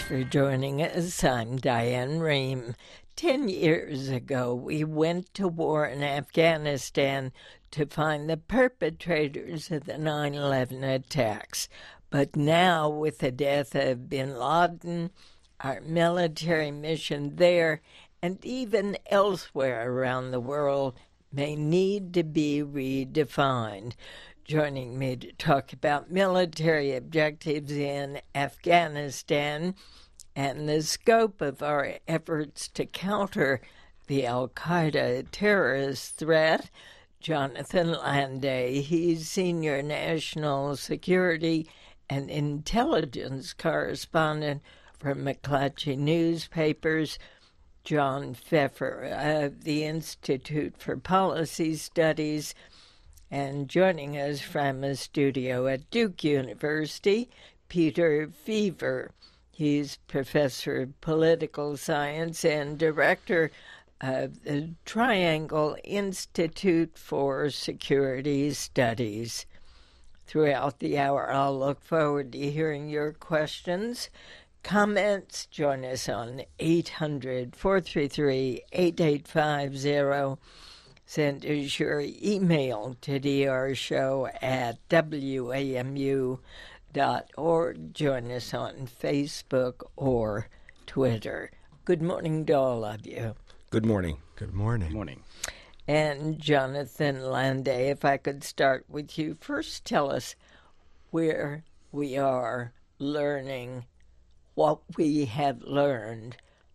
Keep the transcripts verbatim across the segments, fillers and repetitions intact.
for joining us. I'm Diane Rehm. Ten years ago, we went to war in Afghanistan to find the perpetrators of the nine eleven attacks. But now, with the death of bin Laden, our military mission there, and even elsewhere around the world, may need to be redefined. Joining me to talk about military objectives in Afghanistan and the scope of our efforts to counter the al-Qaeda terrorist threat, Jonathan Landay. He's Senior National Security and Intelligence Correspondent for McClatchy Newspapers. John Pfeffer of the Institute for Policy Studies, and joining us from a studio at Duke University, Peter Feaver. He's professor of political science and director of the Triangle Institute for Security Studies. Throughout the hour, I'll look forward to hearing your questions. Comments, join us on eight hundred, four three three, eight eight five zero. Send us your email to d r show at w a m u dot org. Join us on Facebook or Twitter. Good morning to all of you. Good morning. Good morning. Good morning. And Jonathan Landay, if I could start with you. First, tell us where we are learning what we have learned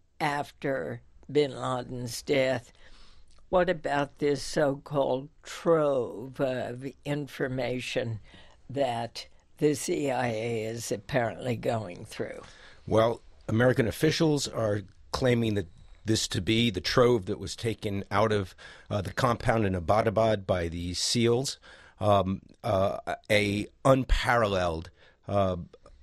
after bin Laden's death. What about this so-called trove of information that the C I A is apparently going through? Well, American officials are claiming that this to be the trove that was taken out of uh, the compound in Abbottabad by the SEALs, um, uh, a unparalleled uh,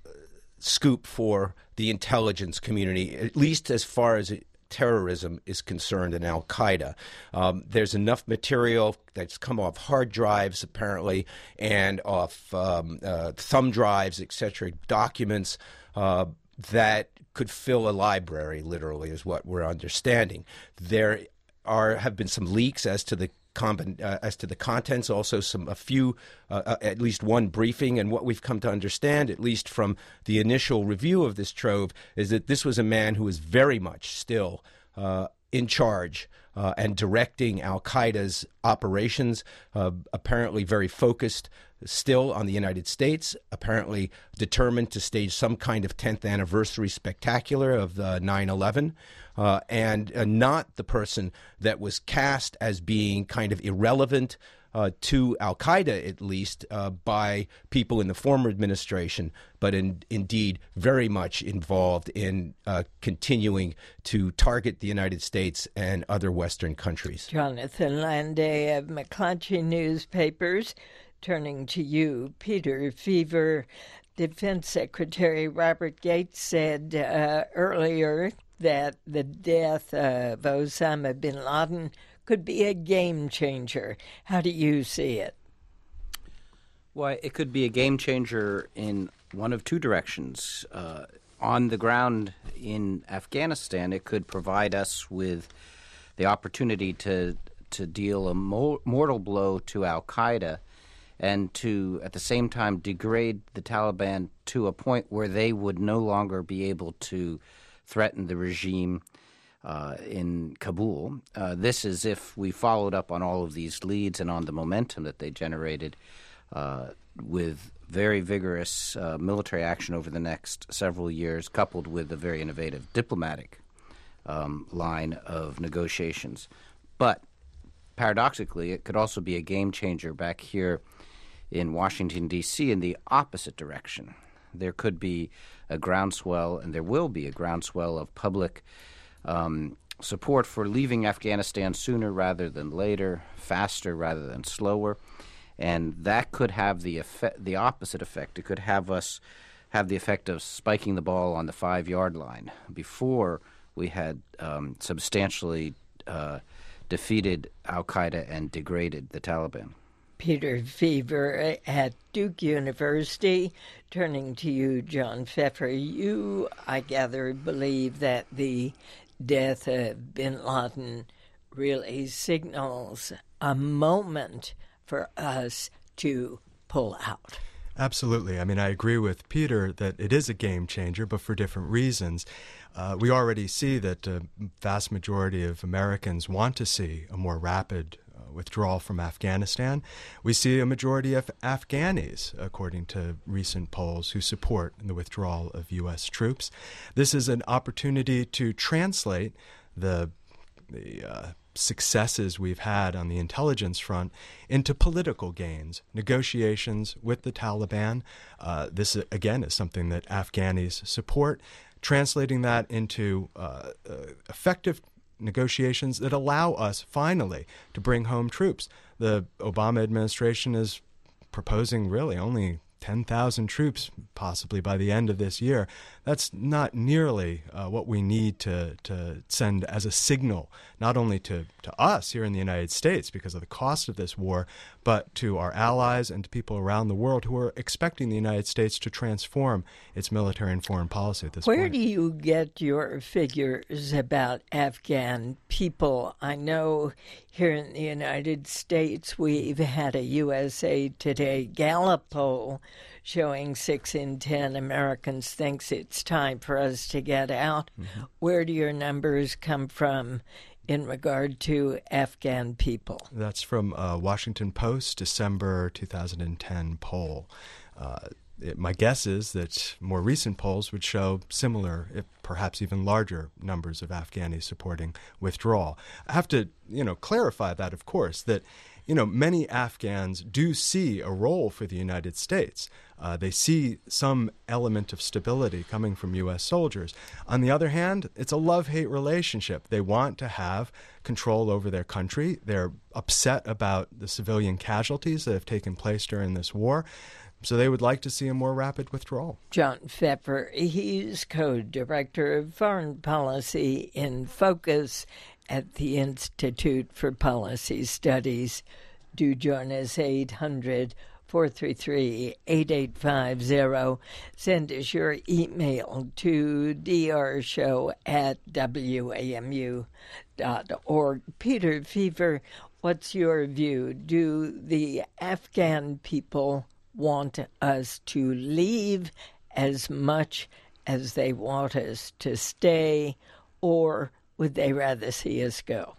scoop for the intelligence community, at least as far as it, terrorism is concerned in al-Qaeda. Um, there's enough material that's come off hard drives, apparently, and off um, uh, thumb drives, et cetera, documents uh, that could fill a library, literally, is what we're understanding. There are have been some leaks as to the Comp- uh, as to the contents, also some a few, uh, uh, at least one briefing, and what we've come to understand, at least from the initial review of this trove, is that this was a man who is very much still uh, in charge uh, and directing al-Qaeda's operations, uh, apparently very focused still on the United States, apparently determined to stage some kind of tenth anniversary spectacular of uh, nine eleven. Uh, and uh, not the person that was cast as being kind of irrelevant uh, to al-Qaeda, at least, uh, by people in the former administration, but in, indeed very much involved in uh, continuing to target the United States and other Western countries. Jonathan Landay of McClatchy Newspapers. Turning to you, Peter Feaver. Defense Secretary Robert Gates said uh, earlier that the death of Osama bin Laden could be a game changer. How do you see it? Well, it could be a game changer in one of two directions. Uh, on the ground in Afghanistan, it could provide us with the opportunity to to deal a mo- mortal blow to al-Qaeda and to, at the same time, degrade the Taliban to a point where they would no longer be able to threaten the regime uh, in Kabul. Uh, this is if we followed up on all of these leads and on the momentum that they generated uh, with very vigorous uh, military action over the next several years, coupled with a very innovative diplomatic um, line of negotiations. But paradoxically, it could also be a game changer back here in Washington, D C in the opposite direction. There could be a groundswell, and there will be a groundswell of public um, support for leaving Afghanistan sooner rather than later, faster rather than slower, and that could have the effect, the opposite effect. It could have us have the effect of spiking the ball on the five-yard line before we had um, substantially uh, defeated al-Qaeda and degraded the Taliban. Peter Feaver at Duke University. Turning to you, John Pfeffer, you, I gather, believe that the death of bin Laden really signals a moment for us to pull out. Absolutely. I mean, I agree with Peter that it is a game changer, but for different reasons. Uh, we already see that a vast majority of Americans want to see a more rapid uh, withdrawal from Afghanistan. We see a majority of Afghanis, according to recent polls, who support the withdrawal of U S troops. This is an opportunity to translate the the uh, successes we've had on the intelligence front into political gains, negotiations with the Taliban. Uh, this, again, is something that Afghanis support, translating that into uh, uh, effective negotiations that allow us finally to bring home troops. The Obama administration is proposing really only ten thousand troops possibly by the end of this year. That's not nearly uh, what we need to, to send as a signal, not only to, to us here in the United States because of the cost of this war, but to our allies and to people around the world who are expecting the United States to transform its military and foreign policy at this Where point. do you get your figures about Afghan people? I know here in the United States we've had a U S A Today Gallup poll showing six in ten Americans thinks it's time for us to get out. Mm-hmm. Where do your numbers come from in regard to Afghan people? That's from uh, Washington Post, December two thousand ten poll. Uh, it, my guess is that more recent polls would show similar, if perhaps even larger, numbers of Afghanis supporting withdrawal. I have to, you know, clarify that, of course, that you know, many Afghans do see a role for the United States. Uh, they see some element of stability coming from U S soldiers. On the other hand, it's a love-hate relationship. They want to have control over their country. They're upset about the civilian casualties that have taken place during this war. So they would like to see a more rapid withdrawal. John Pfeffer, he's co-director of foreign policy in Focus at the Institute for Policy Studies. Do join us, eight hundred, four three three, eight eight five zero. Send us your email to drshow at w a m u dot org. Peter Feaver, what's your view? Do the Afghan people want us to leave as much as they want us to stay, or would they rather see us go?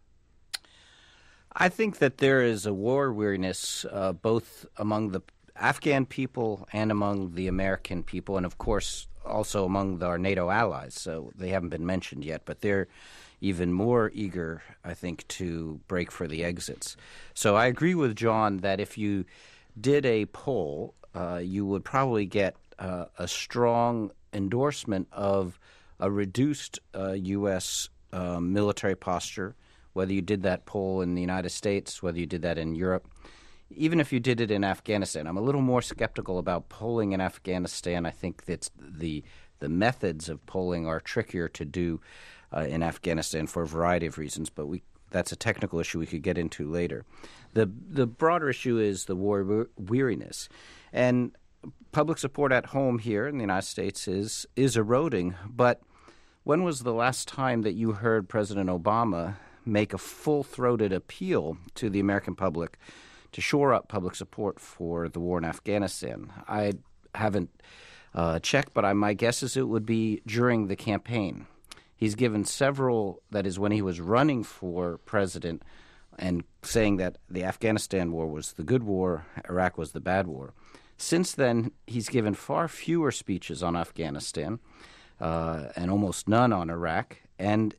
I think that there is a war weariness uh, both among the Afghan people and among the American people, and of course also among our NATO allies. So they haven't been mentioned yet, but they're even more eager, I think, to break for the exits. So I agree with John that if you did a poll, uh, you would probably get uh, a strong endorsement of a reduced uh, U S uh, military posture, whether you did that poll in the United States, whether you did that in Europe, even if you did it in Afghanistan. I'm a little more skeptical about polling in Afghanistan. I think that the the methods of polling are trickier to do uh, in Afghanistan for a variety of reasons, but we that's a technical issue we could get into later. The the broader issue is the war weariness. And public support at home here in the United States is is eroding. But when was the last time that you heard President Obama make a full-throated appeal to the American public to shore up public support for the war in Afghanistan? I haven't uh, checked, but I, my guess is it would be during the campaign. He's given several, that is when he was running for president and saying that the Afghanistan war was the good war, Iraq was the bad war. Since then, he's given far fewer speeches on Afghanistan uh, and almost none on Iraq. And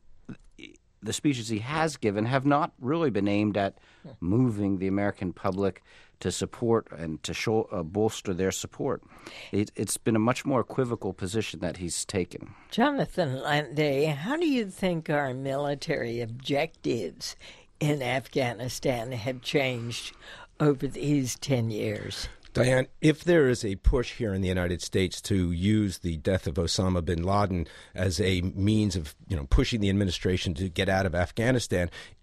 the speeches he has given have not really been aimed at moving the American public to support and to show, uh, bolster their support. It, it's been a much more equivocal position that he's taken. Jonathan Landay, how do you think our military objectives in Afghanistan have changed over these ten years? Diane, if there is a push here in the United States to use the death of Osama bin Laden as a means of, you know, pushing the administration to get out of Afghanistan,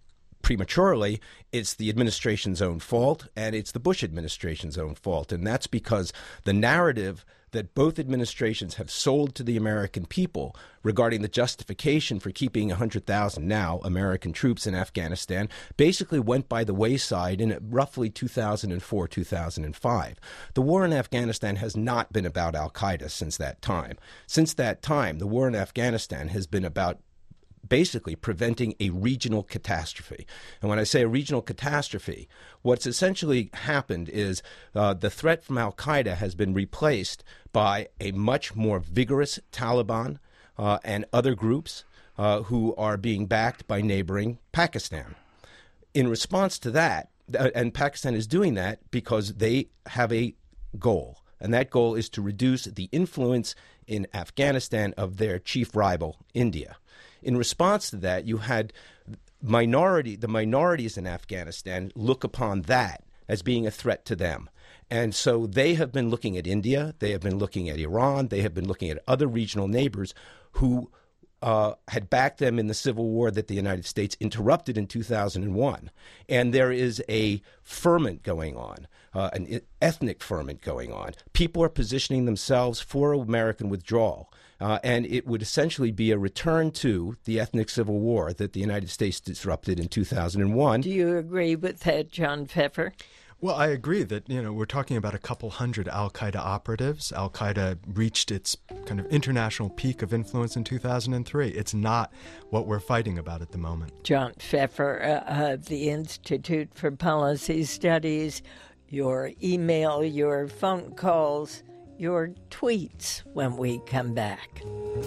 prematurely, it's the administration's own fault, and it's the Bush administration's own fault. And that's because the narrative that both administrations have sold to the American people regarding the justification for keeping one hundred thousand now American troops in Afghanistan basically went by the wayside in roughly two thousand four, two thousand five. The war in Afghanistan has not been about al-Qaeda since that time. Since that time, the war in Afghanistan has been about basically preventing a regional catastrophe. And when I say a regional catastrophe, what's essentially happened is uh, the threat from al-Qaeda has been replaced by a much more vigorous Taliban uh, and other groups uh, who are being backed by neighboring Pakistan. In response to that, uh, and Pakistan is doing that because they have a goal, and that goal is to reduce the influence in Afghanistan of their chief rival, India. In response to that, you had minority, the minorities in Afghanistan look upon that as being a threat to them. And so they have been looking at India, they have been looking at Iran, they have been looking at other regional neighbors who uh, had backed them in the civil war that the United States interrupted in two thousand one. And there is a ferment going on, uh, an ethnic ferment going on. People are positioning themselves for American withdrawal. Uh, and it would essentially be a return to the ethnic civil war that the United States disrupted in two thousand one. Do you agree with that, John Pfeffer? Well, I agree that, you know, we're talking about a couple hundred al-Qaeda operatives. Al-Qaeda reached its kind of international peak of influence in two thousand three. It's not what we're fighting about at the moment. John Pfeffer uh, of the Institute for Policy Studies, your email, your phone calls, your tweets when we come back.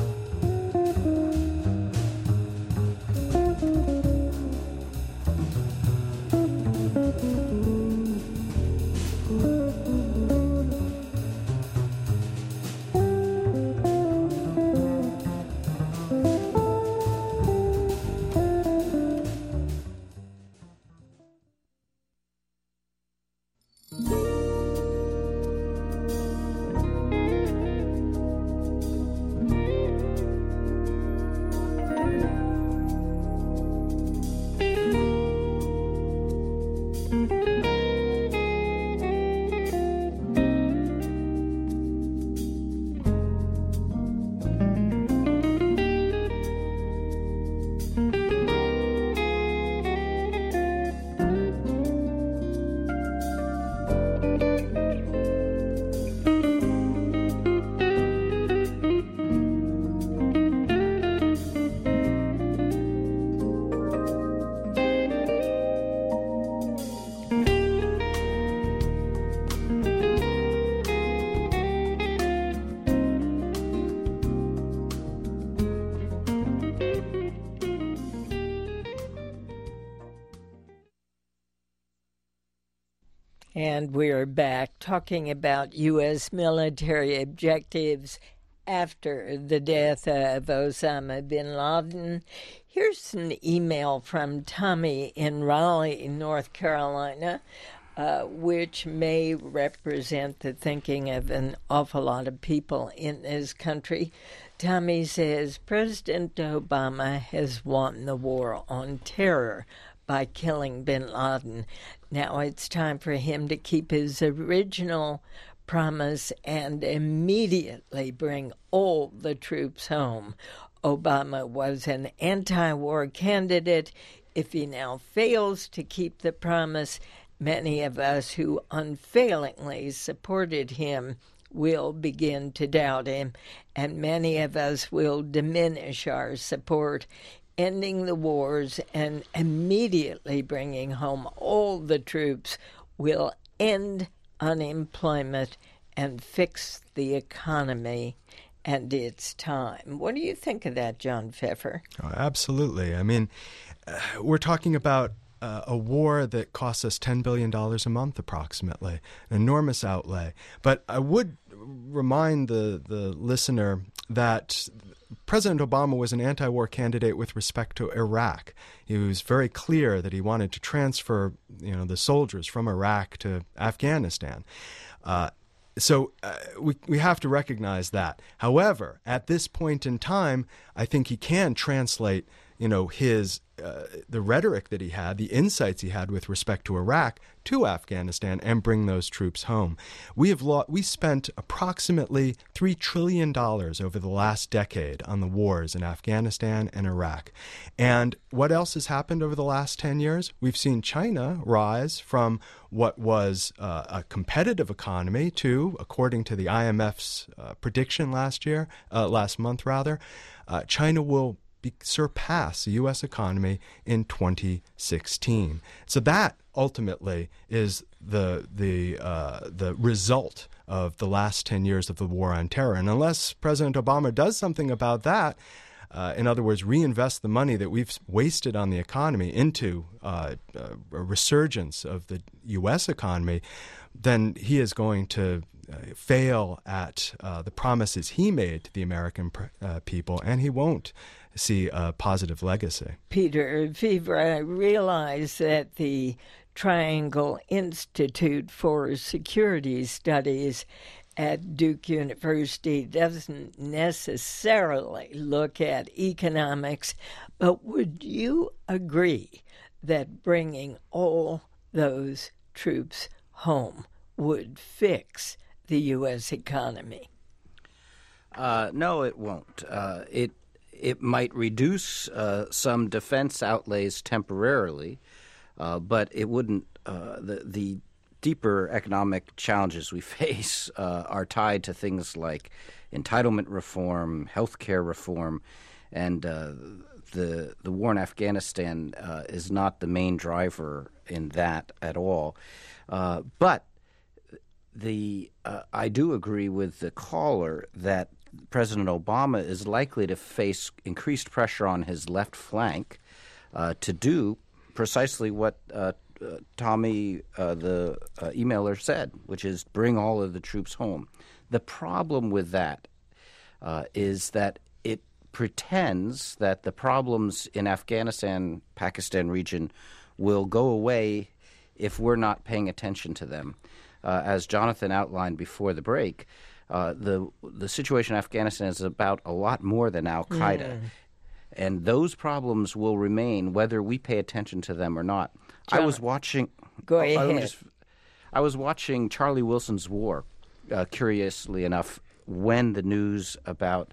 And we're back talking about U S military objectives after the death of Osama bin Laden. Here's an email from Tommy in Raleigh, North Carolina, uh, which may represent the thinking of an awful lot of people in this country. Tommy says, President Obama has won the war on terror by killing bin Laden. Now it's time for him to keep his original promise and immediately bring all the troops home. Obama was an anti-war candidate. If he now fails to keep the promise, many of us who unfailingly supported him will begin to doubt him, and many of us will diminish our support. Ending the wars and immediately bringing home all the troops will end unemployment and fix the economy, and it's time. What do you think of that, John Pfeffer? Oh, absolutely. I mean, uh, we're talking about uh, a war that costs us ten billion dollars a month approximately, an enormous outlay. But I would remind the, the listener that President Obama was an anti-war candidate with respect to Iraq. He was very clear that he wanted to transfer, you know, the soldiers from Iraq to Afghanistan. Uh, so uh, we we have to recognize that. However, at this point in time, I think he can translate you know, his uh, the rhetoric that he had, the insights he had with respect to Iraq, to Afghanistan and bring those troops home. We have lo- we spent approximately three trillion dollars over the last decade on the wars in Afghanistan and Iraq. And what else has happened over the last ten years? We've seen China rise from what was uh, a competitive economy to, according to the I M F's uh, prediction last year, uh, last month rather, uh, China will be, surpass the U S economy in twenty sixteen. So that ultimately is the the uh, the result of the last ten years of the war on terror. And unless President Obama does something about that, uh, in other words, reinvest the money that we've wasted on the economy into uh, a resurgence of the U S economy, then he is going to uh, fail at uh, the promises he made to the American uh, people, and he won't see a positive legacy. Peter Feaver, I realize that the Triangle Institute for Security Studies at Duke University doesn't necessarily look at economics, but would you agree that bringing all those troops home would fix the U S economy? Uh, no, it won't. Uh, it It might reduce uh, some defense outlays temporarily, uh, but it wouldn't. Uh, the the deeper economic challenges we face uh, are tied to things like entitlement reform, healthcare reform, and uh, the the war in Afghanistan uh, is not the main driver in that at all. Uh, but the uh, I do agree with the caller that President Obama is likely to face increased pressure on his left flank uh, to do precisely what uh, uh, Tommy, uh, the uh, emailer, said, which is bring all of the troops home. The problem with that uh, is that it pretends that the problems in Afghanistan, Pakistan region will go away if we're not paying attention to them. Uh, as Jonathan outlined before the break, Uh, the the situation in Afghanistan is about a lot more than Al-Qaeda. Mm. And those problems will remain whether we pay attention to them or not. John, I was watching Go ahead. I, just, I was watching Charlie Wilson's War, uh, curiously enough, when the news about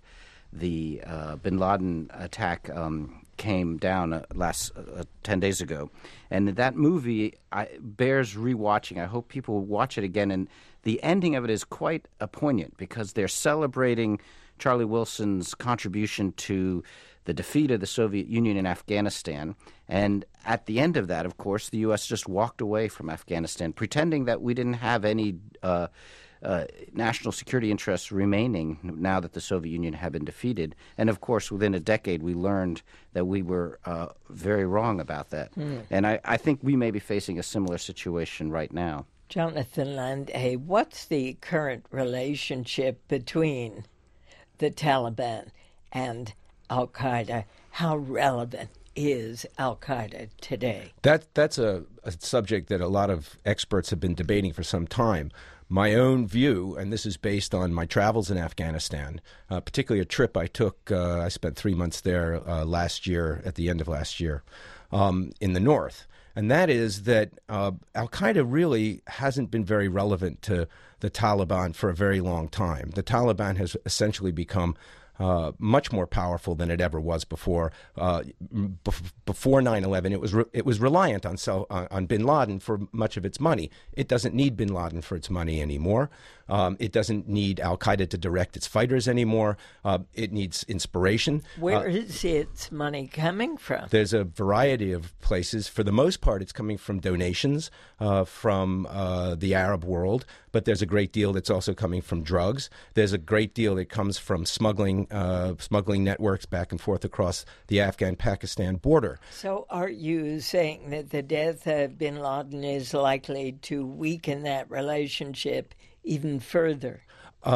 the uh, bin Laden attack um, came down uh, last uh, ten days ago. And that movie I, bears rewatching. I hope people will watch it again. And the ending of it is quite uh, poignant because they're celebrating Charlie Wilson's contribution to the defeat of the Soviet Union in Afghanistan. And at the end of that, of course, the U S just walked away from Afghanistan, pretending that we didn't have any uh, uh, national security interests remaining now that the Soviet Union had been defeated. And, of course, within a decade, we learned that we were uh, very wrong about that. Mm. And I, I think we may be facing a similar situation right now. Jonathan Landay, what's the current relationship between the Taliban and Al-Qaeda? How relevant is Al-Qaeda today? That That's a, a subject that a lot of experts have been debating for some time. My own view, and this is based on my travels in Afghanistan, uh, particularly a trip I took, uh, I spent three months there uh, last year, at the end of last year, um, in the north. And that is that uh, Al-Qaeda really hasn't been very relevant to the Taliban for a very long time. The Taliban has essentially become uh, much more powerful than it ever was before. Uh, bef- before nine eleven, it was re- it was reliant on, sel- on on bin Laden for much of its money. It doesn't need bin Laden for its money anymore. Um, it doesn't need Al-Qaeda to direct its fighters anymore. Uh, it needs inspiration. Where uh, is its money coming from? There's a variety of places. For the most part, it's coming from donations uh, from uh, the Arab world, but there's a great deal that's also coming from drugs. There's a great deal that comes from smuggling, uh, smuggling networks back and forth across the Afghan-Pakistan border. So are you saying that the death of bin Laden is likely to weaken that relationship even further? Um,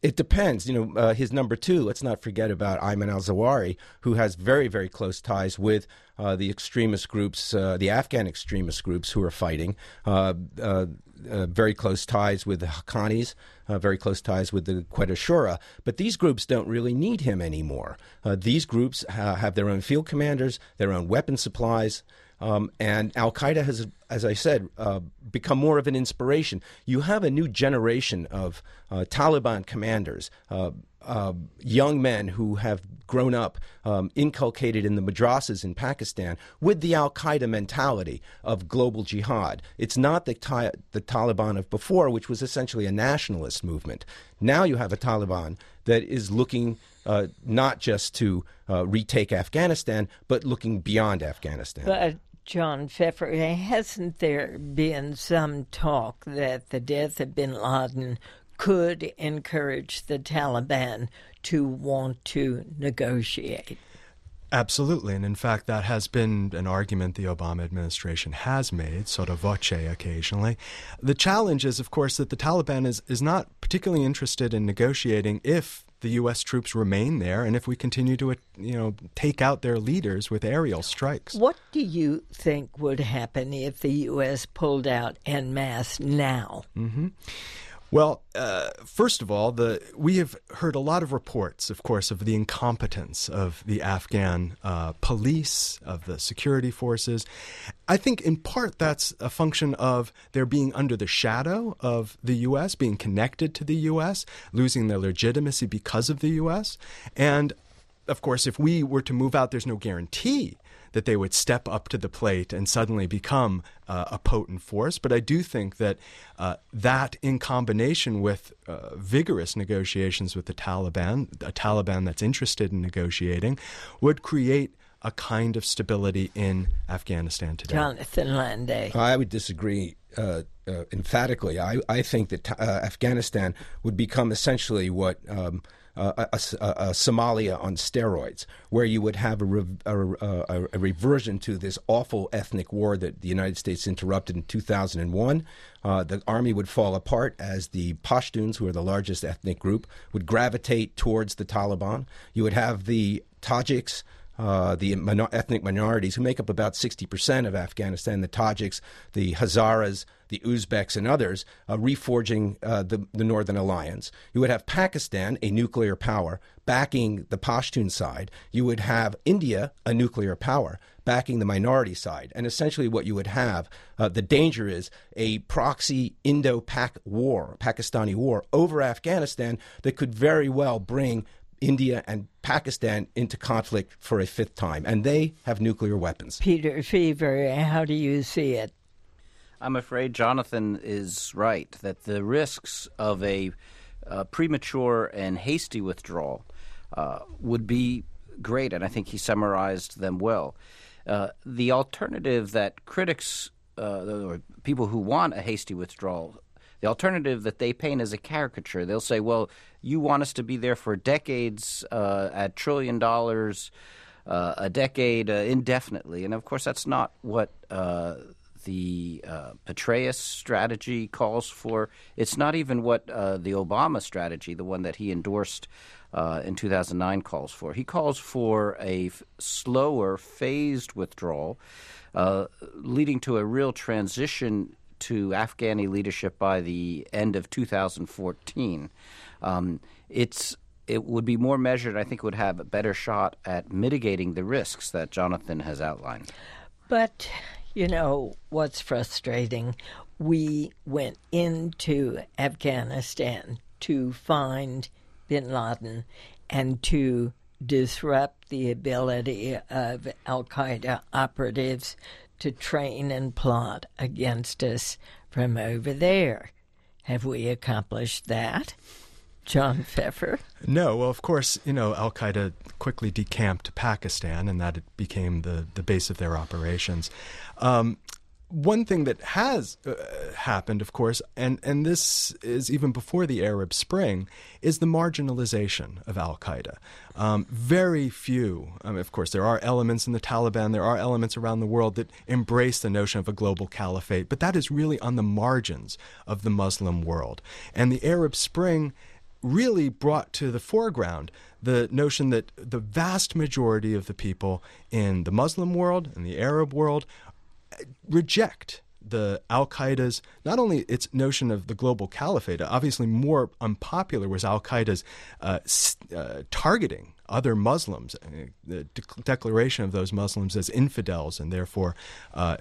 It depends. You know, uh, his number two, let's not forget about Ayman al-Zawahiri, who has very, very close ties with uh, the extremist groups, uh, the Afghan extremist groups who are fighting, uh, uh, uh, very close ties with the Haqqanis, uh, very close ties with the Quetta Shura. But these groups don't really need him anymore. Uh, these groups ha- have their own field commanders, their own weapon supplies. Um, and al-Qaeda has, as I said, uh, become more of an inspiration. You have a new generation of uh, Taliban commanders, uh, uh, young men who have grown up, um, inculcated in the madrasas in Pakistan with the al-Qaeda mentality of global jihad. It's not the, ta- the Taliban of before, which was essentially a nationalist movement. Now you have a Taliban that is looking uh, not just to uh, retake Afghanistan, but looking beyond Afghanistan. But John Pfeffer, hasn't there been some talk that the death of bin Laden could encourage the Taliban to want to negotiate? Absolutely. And in fact, that has been an argument the Obama administration has made, sotto voce occasionally. The challenge is, of course, that the Taliban is, is not particularly interested in negotiating if the U S troops remain there and if we continue to, you know, take out their leaders with aerial strikes. What do you think would happen if the U S pulled out en masse now? Mm-hmm. Well, uh, first of all, the we have heard a lot of reports, of course, of the incompetence of the Afghan uh, police, of the security forces. I think in part that's a function of their being under the shadow of the U S, being connected to the U S, losing their legitimacy because of the U S. And, of course, if we were to move out, there's no guarantee that they would step up to the plate and suddenly become uh, a potent force. But I do think that uh, that in combination with uh, vigorous negotiations with the Taliban, a Taliban that's interested in negotiating, would create a kind of stability in Afghanistan today. Jonathan Landay. I would disagree uh, uh, emphatically. I, I think that uh, Afghanistan would become essentially what um, Uh, a, a, a Somalia on steroids, where you would have a, re- a, a, a reversion to this awful ethnic war that the United States interrupted in two thousand one. Uh, the army would fall apart as the Pashtuns, who are the largest ethnic group, would gravitate towards the Taliban. You would have the Tajiks, Uh, the minor- ethnic minorities who make up about sixty percent of Afghanistan, the Tajiks, the Hazaras, the Uzbeks, and others, uh, reforging uh, the, the Northern Alliance. You would have Pakistan, a nuclear power, backing the Pashtun side. You would have India, a nuclear power, backing the minority side. And essentially what you would have, uh, the danger is a proxy Indo-Pak war, Pakistani war, over Afghanistan that could very well bring India and Pakistan into conflict for a fifth time, and they have nuclear weapons. Peter Feaver, how do you see it? I'm afraid Jonathan is right, that the risks of a uh, premature and hasty withdrawal uh, would be great, and I think he summarized them well. Uh, the alternative that critics, uh, or people who want a hasty withdrawal, the alternative that they paint as a caricature, they'll say, well, you want us to be there for decades uh, at trillion dollars, uh, a decade uh, indefinitely. And, of course, that's not what uh, the uh, Petraeus strategy calls for. It's not even what uh, the Obama strategy, the one that he endorsed uh, in two thousand nine, calls for. He calls for a f- slower, phased withdrawal, uh, leading to a real transition to Afghani leadership by the end of two thousand fourteen. Um, it's it would be more measured. I think it would have a better shot at mitigating the risks that Jonathan has outlined. But, you know, what's frustrating, we went into Afghanistan to find bin Laden and to disrupt the ability of al-Qaeda operatives to train and plot against us from over there. Have we accomplished that? John Pfeffer? No. Well, of course, you know, al-Qaeda quickly decamped to Pakistan, and that became the, the base of their operations. Um, one thing that has uh, happened, of course, and, and this is even before the Arab Spring, is the marginalization of al-Qaeda. Um, very few, I mean, of course, there are elements in the Taliban, there are elements around the world that embrace the notion of a global caliphate, but that is really on the margins of the Muslim world. And the Arab Spring really brought to the foreground the notion that the vast majority of the people in the Muslim world and the Arab world reject the Al-Qaeda's, not only its notion of the global caliphate. Obviously more unpopular was Al-Qaeda's uh, uh, targeting other Muslims, uh, the de- declaration of those Muslims as infidels, and therefore uh,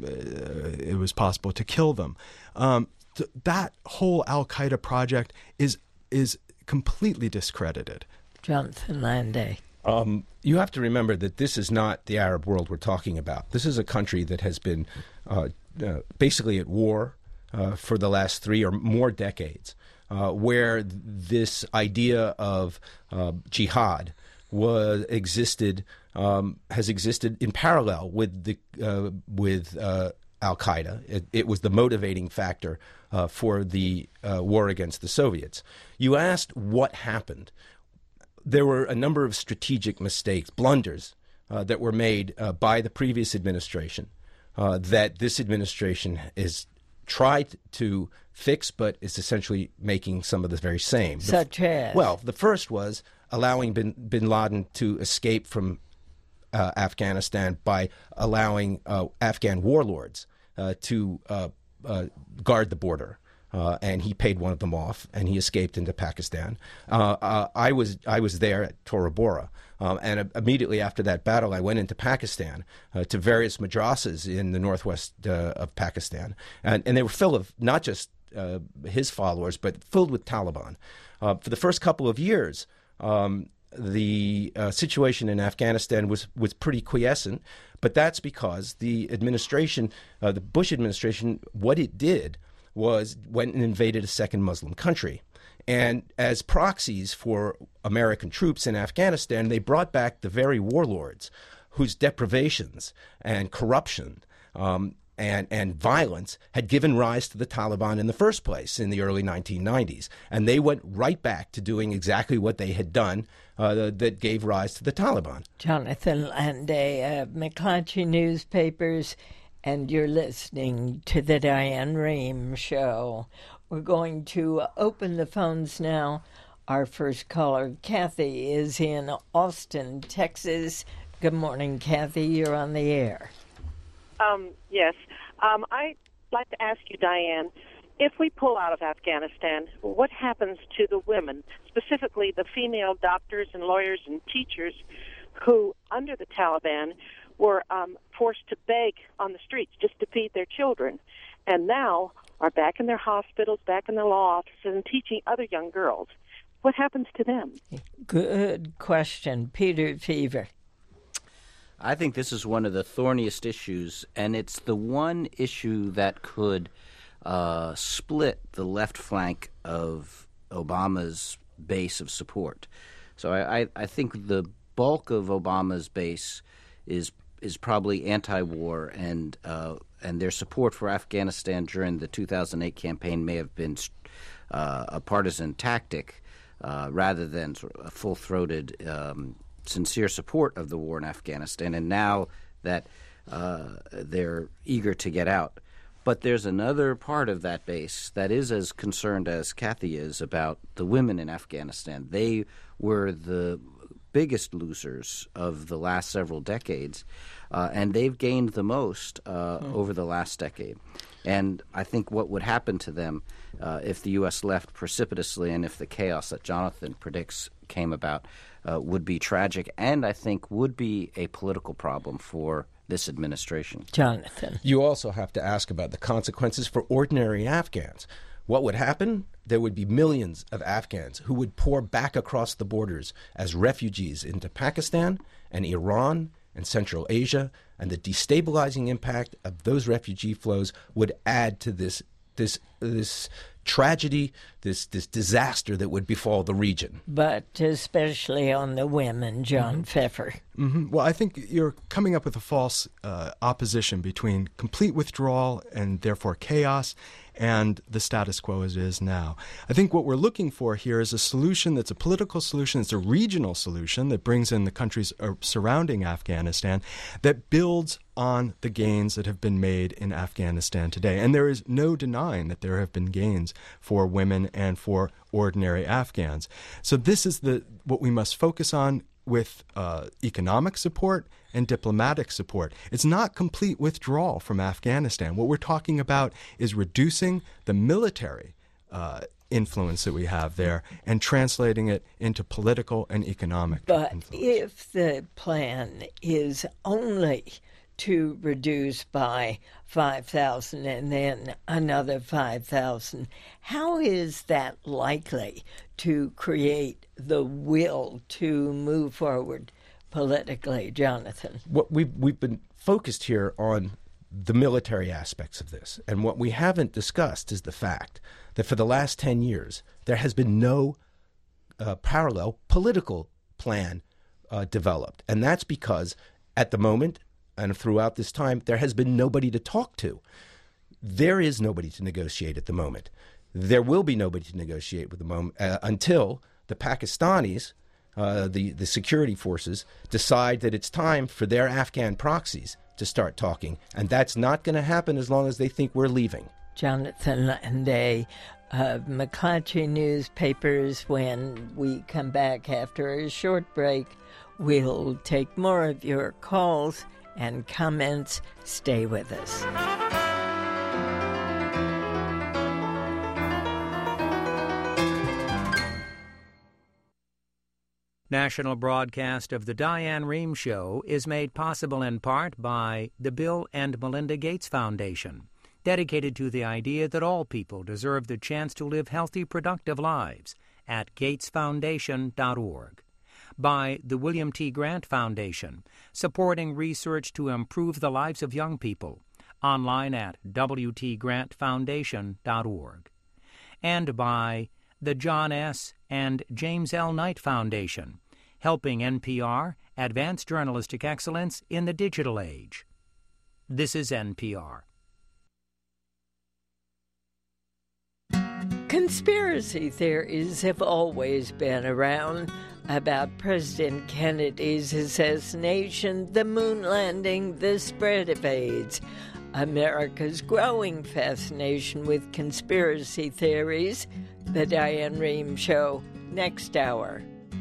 it was possible to kill them. Um, th- that whole Al-Qaeda project is is completely discredited. Jonathan Landay. Um, you have to remember that this is not the Arab world we're talking about. This is a country that has been uh, uh, basically at war uh, for the last three or more decades, uh, where th- this idea of uh, jihad was existed um, has existed in parallel with the uh, with uh, Al-Qaeda. It, it was the motivating factor uh, for the uh, war against the Soviets. You asked what happened. There were a number of strategic mistakes, blunders, uh, that were made uh, by the previous administration uh, that this administration is tried to fix, but is essentially making some of the very same. Such as? Well, the first was allowing bin, bin Laden to escape from uh, Afghanistan by allowing uh, Afghan warlords uh, to uh, uh, guard the border. Uh, and he paid one of them off, and he escaped into Pakistan. Uh, uh, I was I was there at Tora Bora, um, and uh, immediately after that battle, I went into Pakistan uh, to various madrasas in the northwest uh, of Pakistan, and, and they were full of not just uh, his followers, but filled with Taliban. Uh, for the first couple of years, um, the uh, situation in Afghanistan was was pretty quiescent, but that's because the administration, uh, the Bush administration, what it did was went and invaded a second Muslim country. And as proxies for American troops in Afghanistan, they brought back the very warlords whose deprivations and corruption um, and, and violence had given rise to the Taliban in the first place in the early nineteen nineties. And they went right back to doing exactly what they had done uh, that gave rise to the Taliban. Jonathan Landay, uh, McClatchy Newspapers, and you're listening to the Diane Rehm Show. We're going to open the phones now. Our first caller, Kathy, is in Austin, Texas. Good morning, Kathy. You're on the air. Um, yes. Um, I'd like to ask you, Diane, if we pull out of Afghanistan, what happens to the women, specifically the female doctors and lawyers and teachers who, under the Taliban, were um, forced to beg on the streets just to feed their children, and now are back in their hospitals, back in their law offices, and teaching other young girls? What happens to them? Good question. Peter Fever. I think this is one of the thorniest issues, and it's the one issue that could uh, split the left flank of Obama's base of support. So I, I, I think the bulk of Obama's base is is probably anti-war, and uh, and their support for Afghanistan during the two thousand eight campaign may have been uh, a partisan tactic uh, rather than sort of a full-throated, um, sincere support of the war in Afghanistan. And now that uh, they're eager to get out. But there's another part of that base that is as concerned as Kathy is about the women in Afghanistan. They were the biggest losers of the last several decades, uh, and they've gained the most uh, mm. over the last decade. And I think what would happen to them uh, if the U S left precipitously and if the chaos that Jonathan predicts came about uh, would be tragic, and I think would be a political problem for this administration. Jonathan. You also have to ask about the consequences for ordinary Afghans. What would happen? There would be millions of Afghans who would pour back across the borders as refugees into Pakistan and Iran and Central Asia, and the destabilizing impact of those refugee flows would add to this this this tragedy, this this disaster that would befall the region. But especially on the women, John mm-hmm. Pfeffer. Mm-hmm. Well, I think you're coming up with a false uh, opposition between complete withdrawal and therefore chaos and the status quo as it is now. I think what we're looking for here is a solution that's a political solution, it's a regional solution that brings in the countries surrounding Afghanistan, that builds on the gains that have been made in Afghanistan today. And there is no denying that there have been gains for women and for ordinary Afghans. So this is the what we must focus on with uh, economic support and diplomatic support. It's not complete withdrawal from Afghanistan. What we're talking about is reducing the military uh, influence that we have there and translating it into political and economic But influence. If the plan is only to reduce by five thousand and then another five thousand, how is that likely to create the will to move forward politically, Jonathan? What we've, we've been focused here on the military aspects of this, and what we haven't discussed is the fact that for the last ten years, there has been no uh, parallel political plan uh, developed. And that's because at the moment, and throughout this time, there has been nobody to talk to. There is nobody to negotiate at the moment. There will be nobody to negotiate with the moment uh, until the Pakistanis, uh, the, the security forces, decide that it's time for their Afghan proxies to start talking. And that's not going to happen as long as they think we're leaving. Jonathan Landay of McClatchy Newspapers. When we come back after a short break, we'll take more of your calls and comments. Stay with us. National broadcast of the Diane Rehm Show is made possible in part by the Bill and Melinda Gates Foundation, dedicated to the idea that all people deserve the chance to live healthy, productive lives, at gates foundation dot org. By the William T. Grant Foundation, supporting research to improve the lives of young people, online at w t grant foundation dot org. And by the John S. and James L. Knight Foundation, helping N P R advance journalistic excellence in the digital age. This is N P R. Conspiracy theories have always been around about President Kennedy's assassination, the moon landing, the spread of AIDS, America's growing fascination with conspiracy theories. The Diane Rehm Show, next hour.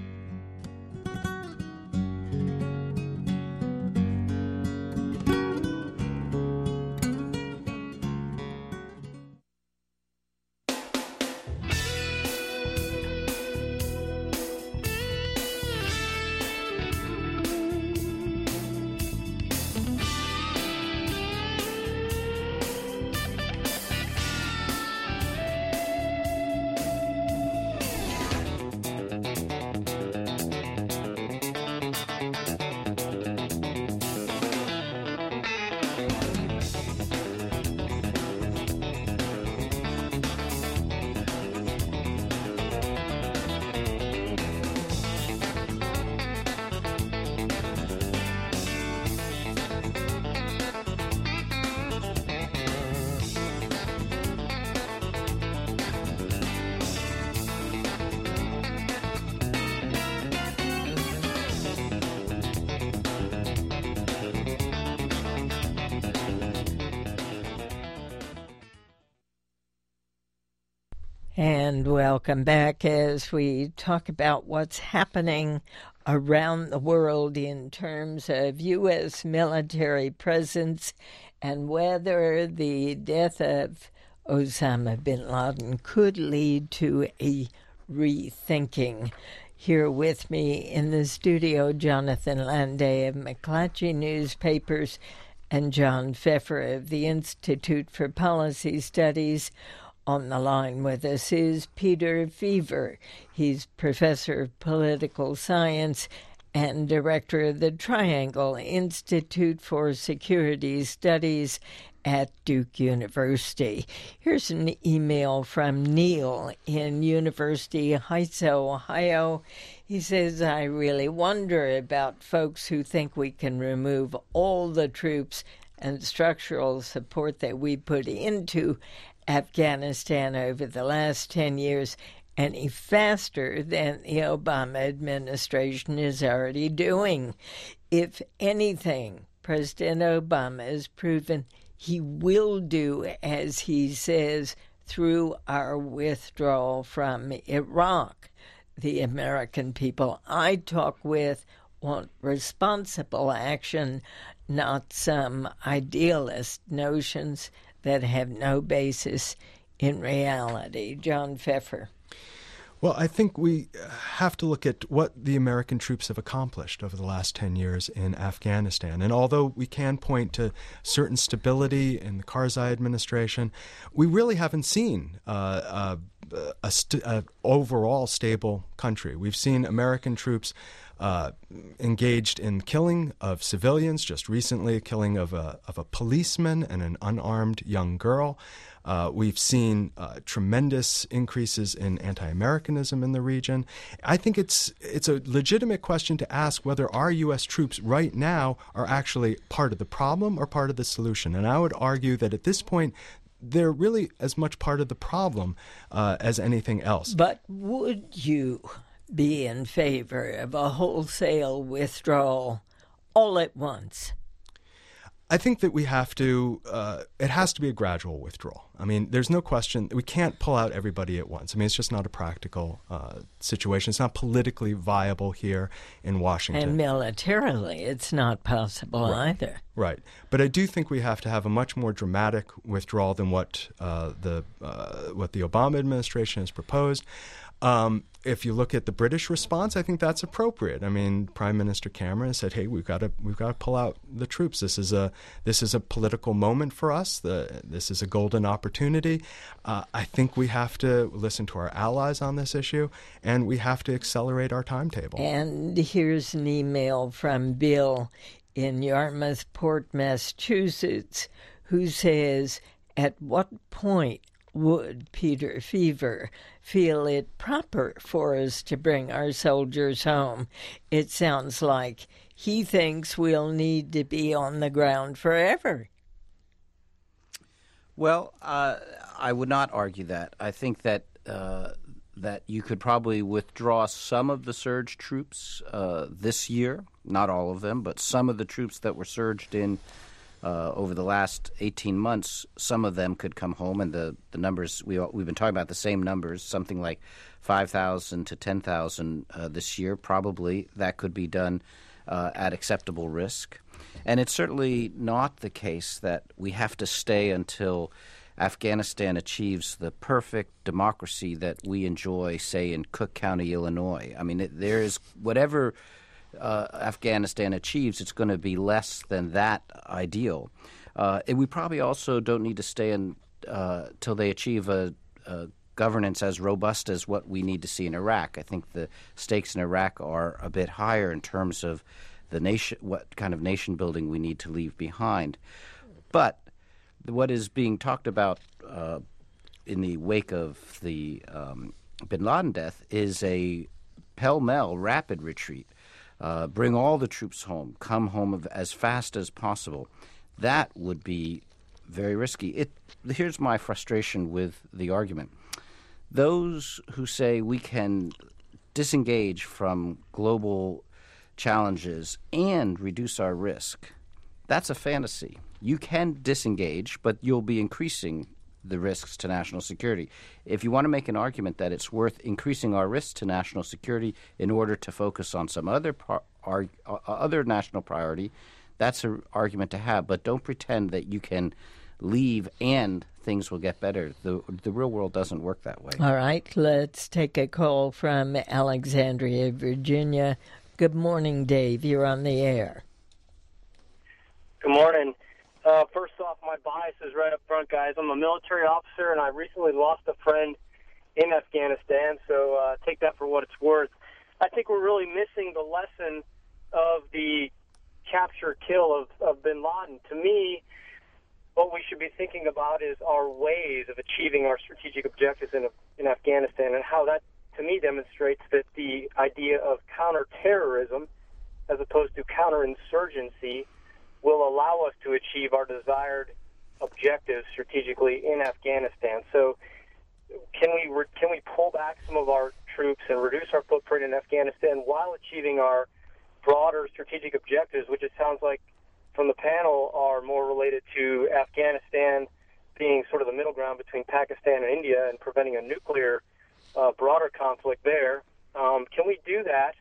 And welcome back as we talk about what's happening around the world in terms of U S military presence and whether the death of Osama bin Laden could lead to a rethinking. Here with me in the studio, Jonathan Landay of McClatchy Newspapers and John Pfeffer of the Institute for Policy Studies. On the line with us is Peter Feaver. He's professor of political science and director of the Triangle Institute for Security Studies at Duke University. Here's an email from Neil in University Heights, Ohio. He says, I really wonder about folks who think we can remove all the troops and structural support that we put into Afghanistan over the last ten years any faster than the Obama administration is already doing. If anything, President Obama has proven he will do as he says through our withdrawal from Iraq. The American people I talk with want responsible action, not some idealist notions that have no basis in reality. John Pfeffer. Well, I think we have to look at what the American troops have accomplished over the last ten years in Afghanistan. And although we can point to certain stability in the Karzai administration, we really haven't seen uh, a, a, st- a overall stable country. We've seen American troops uh, engaged in killing of civilians, just recently a killing of a, of a policeman and an unarmed young girl. Uh, we've seen uh, tremendous increases in anti-Americanism in the region. I think it's it's a legitimate question to ask whether our U S troops right now are actually part of the problem or part of the solution. And I would argue that at this point, they're really as much part of the problem uh, as anything else. But would you be in favor of a wholesale withdrawal all at once? I think that we have to, uh, it has to be a gradual withdrawal. I mean, there's no question, we can't pull out everybody at once. I mean, it's just not a practical uh, situation. It's not politically viable here in Washington. And militarily, it's not possible right. either. Right. But I do think we have to have a much more dramatic withdrawal than what uh, the uh, what the Obama administration has proposed. Um, if you look at the British response, I think that's appropriate. I mean, Prime Minister Cameron said, "Hey, we've got to we've got to pull out the troops. This is a this is a political moment for us. The, this is a golden opportunity. Uh, I think we have to listen to our allies on this issue, and we have to accelerate our timetable." And here's an email from Bill in Yarmouthport, Massachusetts, who says, "At what point would Peter Feaver feel it proper for us to bring our soldiers home? It sounds like he thinks we'll need to be on the ground forever." Well, uh, I would not argue that. I think that uh, that you could probably withdraw some of the surge troops uh, this year, not all of them, but some of the troops that were surged in Uh, over the last eighteen months, some of them could come home, and the, the numbers, we, we've been talking about the same numbers, something like five thousand to ten thousand uh, this year. Probably that could be done uh, at acceptable risk. And it's certainly not the case that we have to stay until Afghanistan achieves the perfect democracy that we enjoy, say, in Cook County, Illinois. I mean, it, there is whatever Uh, Afghanistan achieves, it's going to be less than that ideal. Uh, and we probably also don't need to stay in uh, till they achieve a, a governance as robust as what we need to see in Iraq. I think the stakes in Iraq are a bit higher in terms of the nation, what kind of nation building we need to leave behind. But what is being talked about uh, in the wake of the um, bin Laden death is a pell-mell rapid retreat. Uh, bring all the troops home, come home as fast as possible. That would be very risky. It, here's my frustration with the argument. Those who say we can disengage from global challenges and reduce our risk, that's a fantasy. You can disengage, but you'll be increasing the risks to national security. If you want to make an argument that it's worth increasing our risks to national security in order to focus on some other par- ar- uh, other national priority, that's an argument to have. But don't pretend that you can leave and things will get better. The, the real world doesn't work that way. All right, let's take a call from Alexandria, Virginia. Good morning, Dave. You're on the air. Good morning. Uh, first off, my bias is right up front, guys. I'm a military officer, and I recently lost a friend in Afghanistan, so uh, take that for what it's worth. I think we're really missing the lesson of the capture-kill of, of bin Laden. To me, what we should be thinking about is our ways of achieving our strategic objectives in, in Afghanistan, and how that, to me, demonstrates that the idea of counterterrorism as opposed to counterinsurgency will allow us to achieve our desired objectives strategically in Afghanistan. So can we re- can we pull back some of our troops and reduce our footprint in Afghanistan while achieving our broader strategic objectives, which it sounds like from the panel are more related to Afghanistan being sort of the middle ground between Pakistan and India and preventing a nuclear uh, broader conflict there. Um, can we do that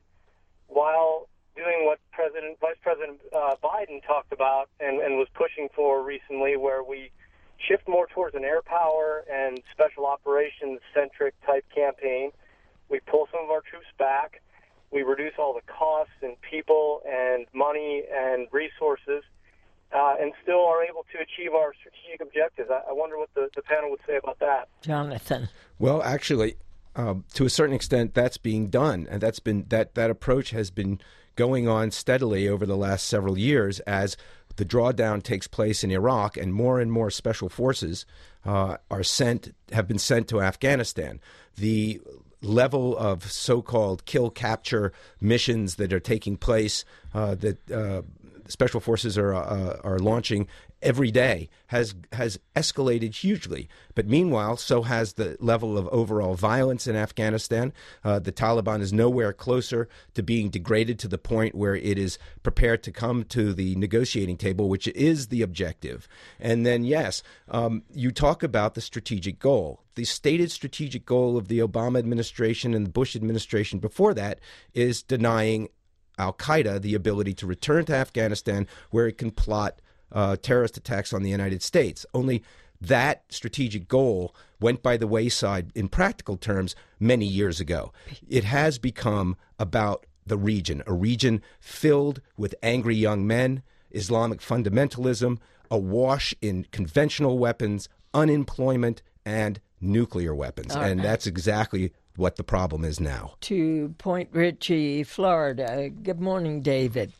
while doing what President, Vice President uh, Biden talked about and, and was pushing for recently, where we shift more towards an air power and special operations-centric type campaign? We pull some of our troops back. We reduce all the costs and people and money and resources, uh, and still are able to achieve our strategic objectives. I, I wonder what the, the panel would say about that. Jonathan. Well, actually, um, to a certain extent, that's being done, and that's been that that approach has been going on steadily over the last several years as the drawdown takes place in Iraq, and more and more special forces uh, are sent have been sent to Afghanistan. The level of so-called kill-capture missions that are taking place, uh, that uh, special forces are uh, are launching every day, has has escalated hugely. But meanwhile, so has the level of overall violence in Afghanistan. Uh, the Taliban is nowhere closer to being degraded to the point where it is prepared to come to the negotiating table, which is the objective. And then, yes, um, you talk about the strategic goal. The stated strategic goal of the Obama administration and the Bush administration before that is denying al-Qaeda the ability to return to Afghanistan, where it can plot uh, terrorist attacks on the United States. Only that strategic goal went by the wayside in practical terms many years ago. It has become about the region, a region filled with angry young men, Islamic fundamentalism, awash in conventional weapons, unemployment, and nuclear weapons. All and right. That's exactly what the problem is now. To Point Ritchie, Florida. Good morning, David.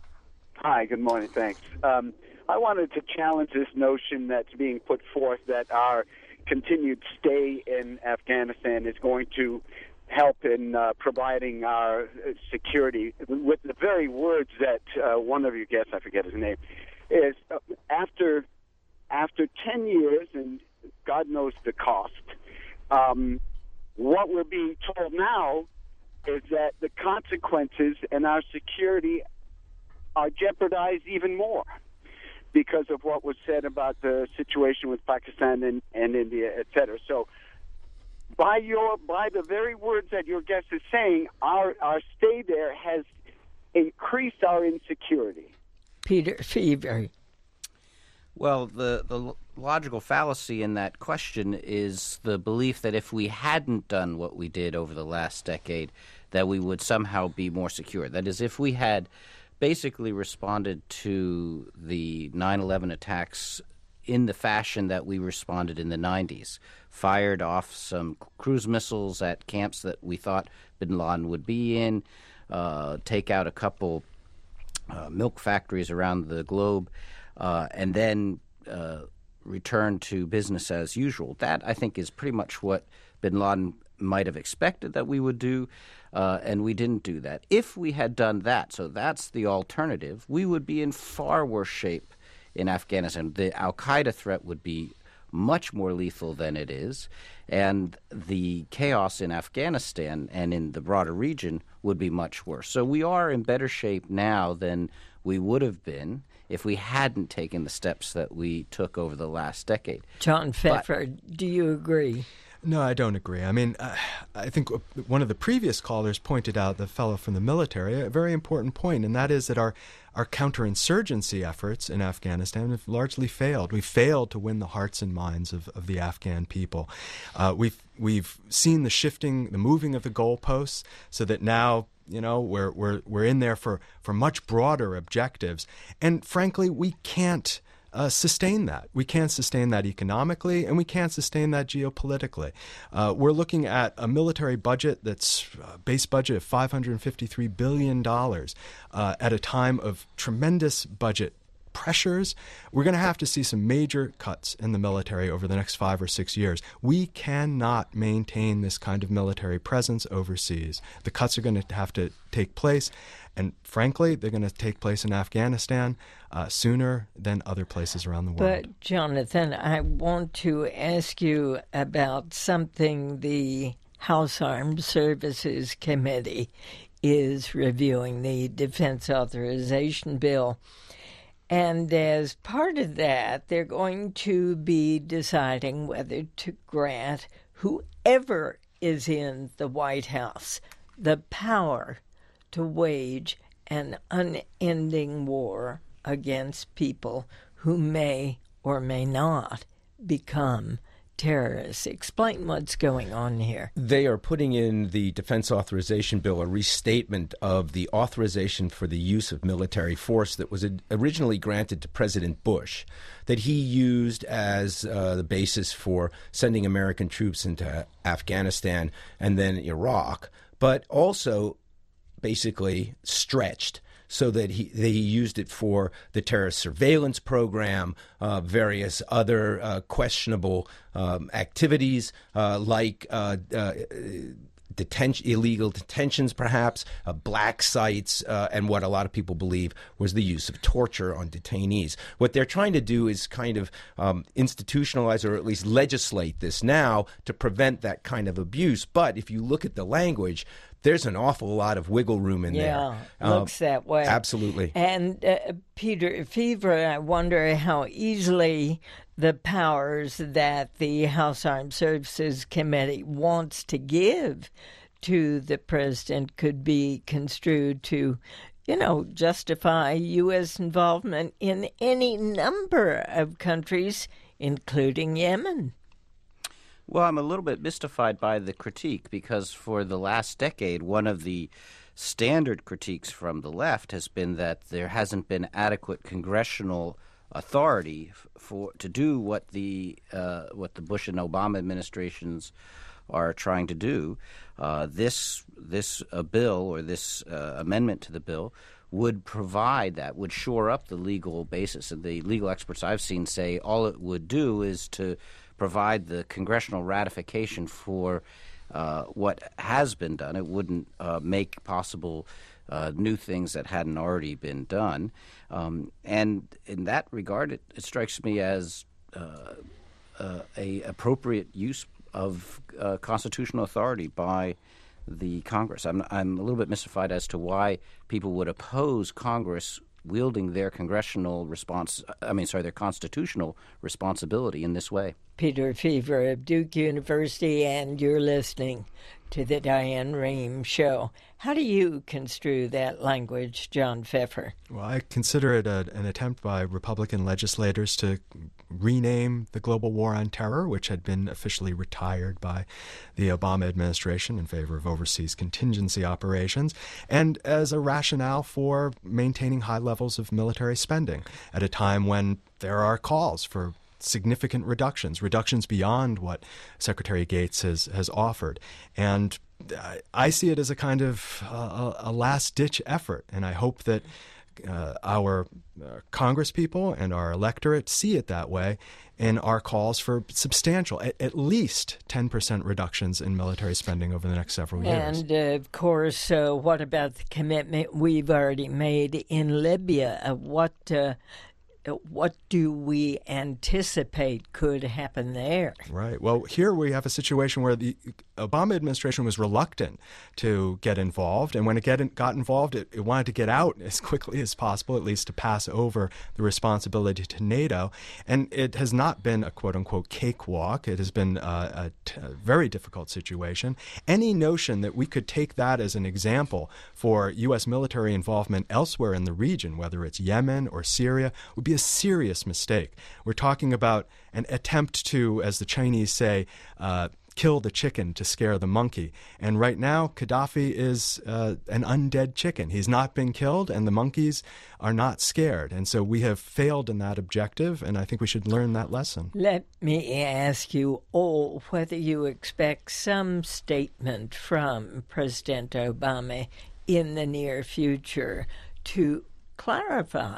Hi, good morning, thanks. Um, I wanted to challenge this notion that's being put forth that our continued stay in Afghanistan is going to help in uh, providing our uh, security, with the very words that uh, one of your guests, I forget his name, is uh, after after ten years, and God knows the cost, um, what we're being told now is that the consequences and our security are jeopardized even more because of what was said about the situation with Pakistan and, and India, et cetera. So by your by the very words that your guest is saying, our, our stay there has increased our insecurity. Peter Fever. Well, the, the logical fallacy in that question is the belief that if we hadn't done what we did over the last decade, that we would somehow be more secure. That is, if we had basically responded to the nine eleven attacks in the fashion that we responded in the nineties, fired off some cruise missiles at camps that we thought bin Laden would be in, uh, take out a couple uh, milk factories around the globe, uh, and then uh, return to business as usual. That, I think, is pretty much what bin Laden might have expected that we would do, uh, and we didn't do that. If we had done that, so that's the alternative, we would be in far worse shape in Afghanistan. The al-Qaeda threat would be much more lethal than it is, and the chaos in Afghanistan and in the broader region would be much worse. So we are in better shape now than we would have been if we hadn't taken the steps that we took over the last decade. John Pfeffer, but, do you agree? No, I don't agree. I mean, uh, I think one of the previous callers pointed out, the fellow from the military, a very important point, and that is that our, our counterinsurgency efforts in Afghanistan have largely failed. We've failed to win the hearts and minds of, of the Afghan people. Uh, we've we've seen the shifting, the moving of the goalposts, so that now, you know, we're we're we're in there for, for much broader objectives, and frankly, we can't Uh, sustain that. We can't sustain that economically, and we can't sustain that geopolitically. Uh, we're looking at a military budget that's a base budget of five hundred fifty-three billion dollars uh, at a time of tremendous budget pressures, we're going to have to see some major cuts in the military over the next five or six years. We cannot maintain this kind of military presence overseas. The cuts are going to have to take place, and frankly, they're going to take place in Afghanistan uh, sooner than other places around the world. But, Jonathan, I want to ask you about something the House Armed Services Committee is reviewing, the Defense Authorization Bill. And as part of that, they're going to be deciding whether to grant whoever is in the White House the power to wage an unending war against people who may or may not become terrorists. Explain what's going on here. They are putting in the Defense Authorization Bill a restatement of the authorization for the use of military force that was originally granted to President Bush, that he used as uh, the basis for sending American troops into Afghanistan and then Iraq, but also basically stretched so that he they used it for the terrorist surveillance program, uh, various other uh, questionable um, activities uh, like uh, uh, detention, illegal detentions, perhaps, uh, black sites, uh, and what a lot of people believe was the use of torture on detainees. What they're trying to do is kind of um, institutionalize or at least legislate this now to prevent that kind of abuse. But if you look at the language, there's an awful lot of wiggle room in yeah, there. Yeah, looks uh, that way. Absolutely. And uh, Peter Feaver, I wonder how easily the powers that the House Armed Services Committee wants to give to the president could be construed to, you know, justify U S involvement in any number of countries, including Yemen. Well, I'm a little bit mystified by the critique because for the last decade, one of the standard critiques from the left has been that there hasn't been adequate congressional authority for to do what the uh, what the Bush and Obama administrations are trying to do. Uh, this this uh, bill or this uh, amendment to the bill would provide that, would shore up the legal basis. And the legal experts I've seen say all it would do is to provide the congressional ratification for uh, what has been done. It wouldn't uh, make possible uh, new things that hadn't already been done. Um, and in that regard, it, it strikes me as uh, uh, a appropriate use of uh, constitutional authority by the Congress. I'm, I'm a little bit mystified as to why people would oppose Congress wielding their congressional response, I mean, sorry, their constitutional responsibility in this way. Peter Feaver of Duke University, and you're listening to the Diane Rehm Show. How do you construe that language, John Pfeffer? Well, I consider it a, an attempt by Republican legislators to rename the global war on terror, which had been officially retired by the Obama administration in favor of overseas contingency operations, and as a rationale for maintaining high levels of military spending at a time when there are calls for significant reductions, reductions beyond what Secretary Gates has, has offered. And I see it as a kind of uh, a last-ditch effort, and I hope that uh, our uh, congresspeople and our electorate see it that way in our calls for substantial, at, at least ten percent reductions in military spending over the next several years. And, uh, of course, uh, what about the commitment we've already made in Libya? Uh, what uh, What do we anticipate could happen there? Right. Well, here we have a situation where the Obama administration was reluctant to get involved, and when it get, got involved, it, it wanted to get out as quickly as possible, at least to pass over the responsibility to NATO. And it has not been a quote-unquote cakewalk. It has been uh, a, t- a very difficult situation. Any notion that we could take that as an example for U S military involvement elsewhere in the region, whether it's Yemen or Syria, would be a serious mistake. We're talking about an attempt to, as the Chinese say, uh, kill the chicken to scare the monkey. And right now, Gaddafi is uh, an undead chicken. He's not been killed, and the monkeys are not scared. And so we have failed in that objective, and I think we should learn that lesson. Let me ask you all whether you expect some statement from President Obama in the near future to clarify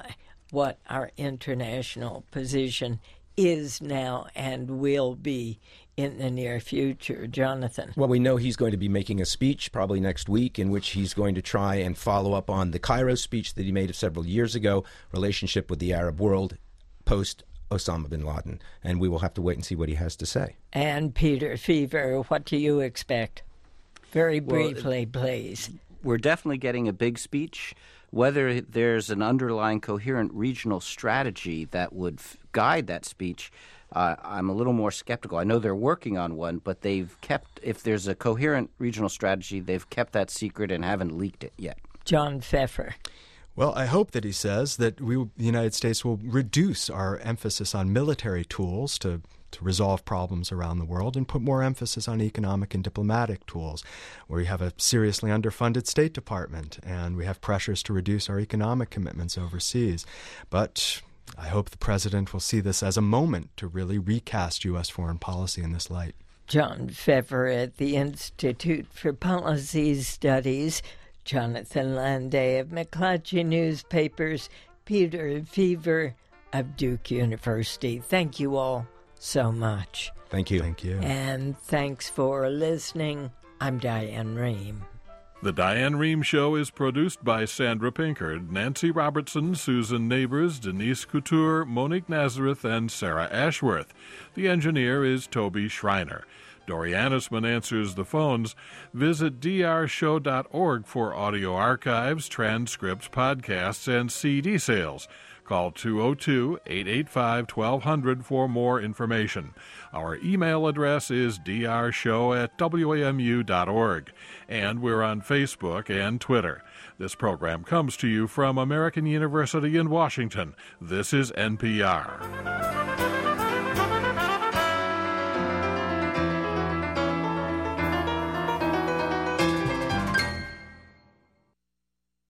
what our international position is now and will be in the near future. Jonathan. Well, we know he's going to be making a speech probably next week in which he's going to try and follow up on the Cairo speech that he made several years ago, relationship with the Arab world post Osama bin Laden. And we will have to wait and see what he has to say. And Peter Feaver, what do you expect? Very briefly, well, please. We're definitely getting a big speech. Whether there's an underlying coherent regional strategy that would f- guide that speech, uh, I'm a little more skeptical. I know they're working on one, but they've kept, if there's a coherent regional strategy, they've kept that secret and haven't leaked it yet. John Pfeffer. Well, I hope that he says that we, the United States will reduce our emphasis on military tools to to resolve problems around the world and put more emphasis on economic and diplomatic tools, where we have a seriously underfunded State Department and we have pressures to reduce our economic commitments overseas. But I hope the president will see this as a moment to really recast U S foreign policy in this light. John Pfeffer at the Institute for Policy Studies, Jonathan Landay of McClatchy Newspapers, Peter Feaver of Duke University. Thank you all so much. Thank you. Thank you. And thanks for listening. I'm Diane Rehm. The Diane Rehm Show is produced by Sandra Pinkard, Nancy Robertson, Susan Neighbors, Denise Couture, Monique Nazareth, and Sarah Ashworth. The engineer is Toby Schreiner. Dori Annisman answers the phones. Visit d r show dot org for audio archives, transcripts, podcasts, and C D sales. Call two oh two, eight eight five, twelve hundred for more information. Our email address is d r show at w a m u dot org. And we're on Facebook and Twitter. This program comes to you from American University in Washington. This is N P R.